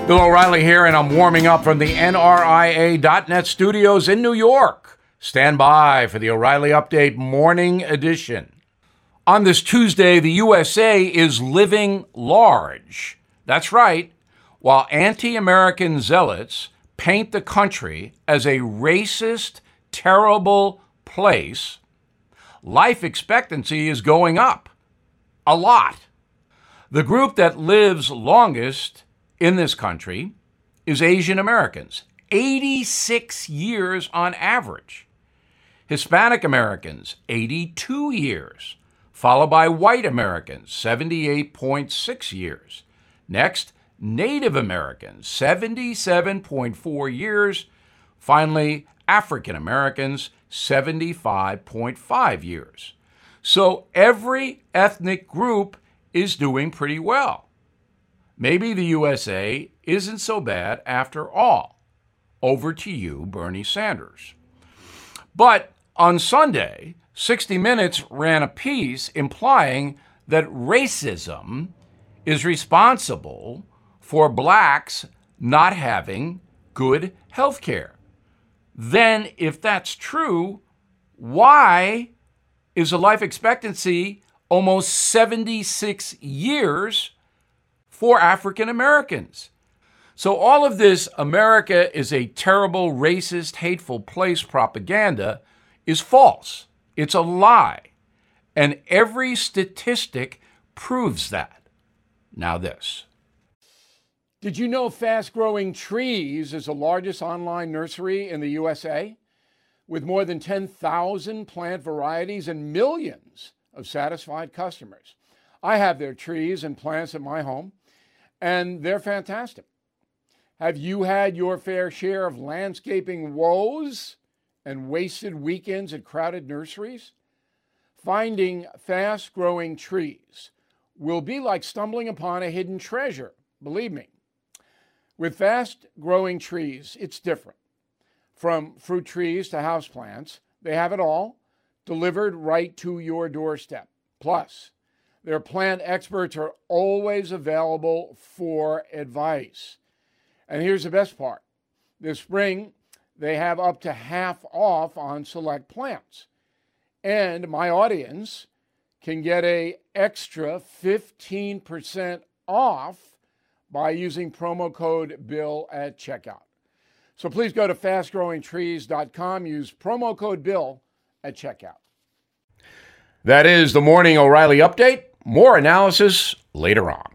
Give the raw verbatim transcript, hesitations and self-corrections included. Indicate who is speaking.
Speaker 1: Bill O'Reilly here, and I'm warming up from the N R I A dot net studios in New York. Stand by for the O'Reilly Update Morning Edition. On this Tuesday, the U S A is living large. That's right. While anti-American zealots paint the country as a racist, terrible place, life expectancy is going up. A lot. The group that lives longest in this country is Asian Americans, eighty-six years on average. Hispanic Americans, eighty-two years, followed by white Americans, seventy-eight point six years. Next, Native Americans, seventy-seven point four years. Finally, African Americans, seventy-five point five years. So every ethnic group is doing pretty well. Maybe the U S A isn't so bad after all. Over to you, Bernie Sanders. But on Sunday, sixty minutes ran a piece implying that racism is responsible for blacks not having good health care. Then, if that's true, why is the life expectancy almost seventy-six years for African Americans? So all of this America is a terrible, racist, hateful place propaganda is false. It's a lie. And every statistic proves that. Now this.
Speaker 2: Did you know Fast Growing Trees is the largest online nursery in the U S A? With more than ten thousand plant varieties and millions of satisfied customers. I have their trees and plants at my home, and they're fantastic. Have you had your fair share of landscaping woes and wasted weekends at crowded nurseries? Finding fast-growing trees will be like stumbling upon a hidden treasure, believe me. With fast-growing trees, it's different. From fruit trees to houseplants, they have it all delivered right to your doorstep. Plus, their plant experts are always available for advice. And here's the best part. This spring, they have up to half off on select plants. And my audience can get an extra fifteen percent off by using promo code BILL at checkout. So please go to fast growing trees dot com, use promo code BILL at checkout.
Speaker 1: That is the Morning O'Reilly Update. More analysis later on.